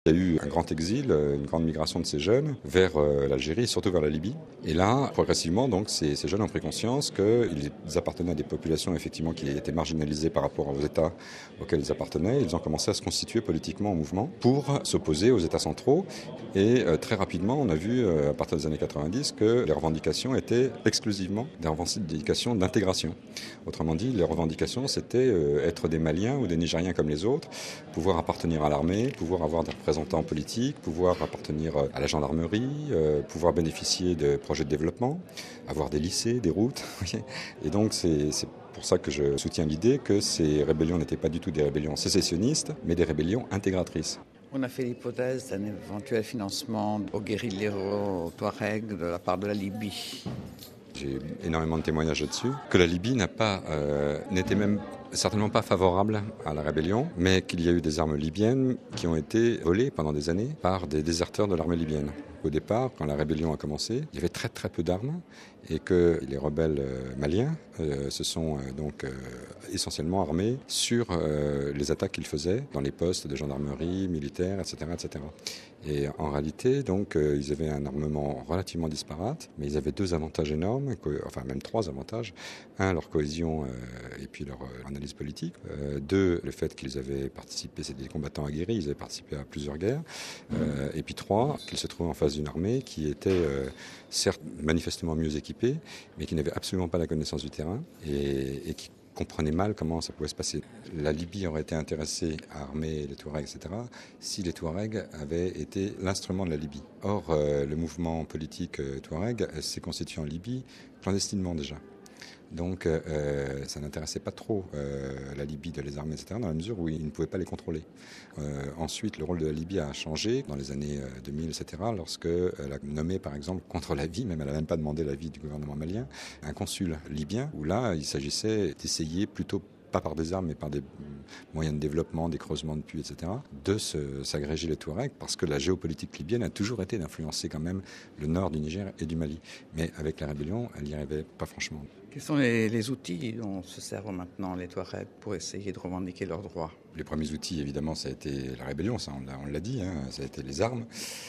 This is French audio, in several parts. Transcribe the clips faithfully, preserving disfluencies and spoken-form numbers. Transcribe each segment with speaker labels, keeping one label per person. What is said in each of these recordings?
Speaker 1: Il y a eu un grand exil, une grande migration de ces jeunes vers euh, l'Algérie et surtout vers la Libye. Et là, progressivement, donc, ces, ces jeunes ont pris conscience qu'ils appartenaient à des populations effectivement qui étaient marginalisées par rapport aux États auxquels ils appartenaient. Ils ont commencé à se constituer politiquement en mouvement pour s'opposer aux États centraux. Et euh, très rapidement, on a vu euh, à partir des années quatre-vingt-dix que les revendications étaient exclusivement des revendications d'intégration. Autrement dit, les revendications, c'était euh, être des Maliens ou des Nigériens comme les autres, pouvoir appartenir à l'armée, pouvoir avoir des représentants politiques, pouvoir appartenir à la gendarmerie, euh, pouvoir bénéficier de projets de développement, avoir des lycées, des routes. Et donc c'est, c'est pour ça que je soutiens l'idée que ces rébellions n'étaient pas du tout des rébellions sécessionnistes, mais des rébellions intégratrices.
Speaker 2: On a fait l'hypothèse d'un éventuel financement aux guérilleros touaregs de la part de la Libye.
Speaker 1: J'ai énormément de témoignages là-dessus, que la Libye n'a pas, euh, n'était même certainement pas favorable à la rébellion, mais qu'il y a eu des armes libyennes qui ont été volées pendant des années par des déserteurs de l'armée libyenne. Au départ, quand la rébellion a commencé, il y avait très très peu d'armes et que les rebelles euh, maliens euh, se sont euh, donc euh, essentiellement armés sur euh, les attaques qu'ils faisaient dans les postes de gendarmerie, militaires, et cetera, et cetera. Et en réalité, donc, euh, ils avaient un armement relativement disparate, mais ils avaient deux avantages énormes, que, enfin même trois avantages. Un, leur cohésion euh, et puis leur euh, analyse politique. Euh, deux, le fait qu'ils avaient participé, c'était des combattants aguerris, ils avaient participé à plusieurs guerres. Euh, et puis trois, qu'ils se trouvaient en face d'une armée qui était euh, certes manifestement mieux équipée, mais qui n'avait absolument pas la connaissance du terrain et, et qui comprenait mal comment ça pouvait se passer. La Libye aurait été intéressée à armer les Touaregs, et cetera, si les Touaregs avaient été l'instrument de la Libye. Or, euh, le mouvement politique euh, Touareg s'est constitué en Libye clandestinement déjà. Donc euh, ça n'intéressait pas trop euh, la Libye de les armer, et cetera, dans la mesure où ils ne pouvaient pas les contrôler. Euh, ensuite, le rôle de la Libye a changé dans les années deux mille, et cetera, lorsque elle a nommé, par exemple, contre l'avis, même elle n'a même pas demandé l'avis du gouvernement malien, un consul libyen, où là, il s'agissait d'essayer plutôt pas par des armes, mais par des moyens de développement, des creusements de puits, et cetera, de se, s'agréger les Touaregs, parce que la géopolitique libyenne a toujours été d'influencer quand même le nord du Niger et du Mali. Mais avec la rébellion, elle n'y arrivait pas franchement.
Speaker 2: Quels sont les, les outils dont se servent maintenant les Touaregs pour essayer de revendiquer leurs droits ?
Speaker 1: Les premiers outils, évidemment, ça a été la rébellion, ça on l'a, on l'a dit, hein, ça a été les armes.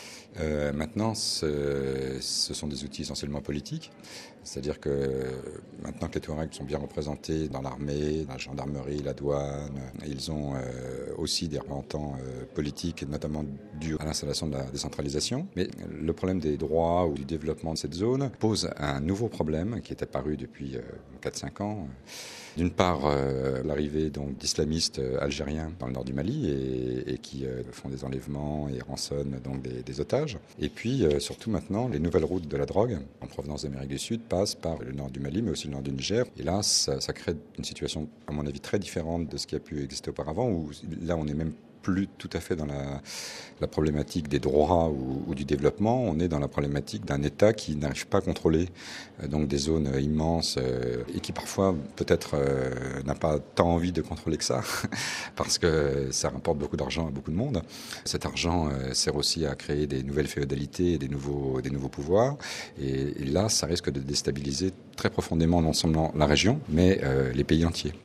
Speaker 1: Euh, maintenant, ce, ce sont des outils essentiellement politiques, c'est-à-dire que maintenant que les Touaregs sont bien représentés dans l'armée, dans la gendarmerie, la douane, ils ont euh, aussi des représentants euh, politiques, notamment dû à l'installation de la décentralisation. Mais le problème des droits ou du développement de cette zone pose un nouveau problème qui est apparu depuis euh, quatre cinq ans. D'une part, euh, l'arrivée donc d'islamistes algériens dans le nord du Mali et, et qui euh, font des enlèvements et rançonnent donc des, des otages. Et puis, euh, surtout maintenant, les nouvelles routes de la drogue en provenance d'Amérique du Sud passent par le nord du Mali, mais aussi le nord du Niger. Et là, ça, ça crée une situation, à mon avis, très différente de ce qui a pu exister auparavant, où là, on est même plus tout à fait dans la, la problématique des droits ou, ou du développement, on est dans la problématique d'un État qui n'arrive pas à contrôler euh, donc des zones euh, immenses euh, et qui parfois peut-être euh, n'a pas tant envie de contrôler que ça parce que ça rapporte beaucoup d'argent à beaucoup de monde. Cet argent euh, sert aussi à créer des nouvelles féodalités et des nouveaux, des nouveaux pouvoirs et, et là ça risque de déstabiliser très profondément non seulement la région mais euh, les pays entiers.